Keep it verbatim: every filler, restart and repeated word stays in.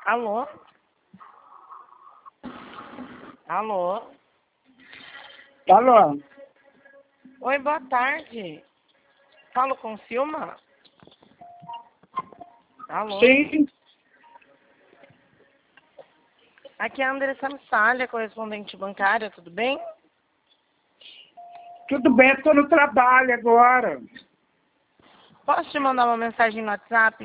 Alô? Alô? Alô? Oi, boa tarde. Falo com Silma? Alô? Sim, Aqui é a Andressa Missalha, correspondente bancária, tudo bem? tudo bem, estou no trabalho agora. Posso te mandar uma mensagem no WhatsApp?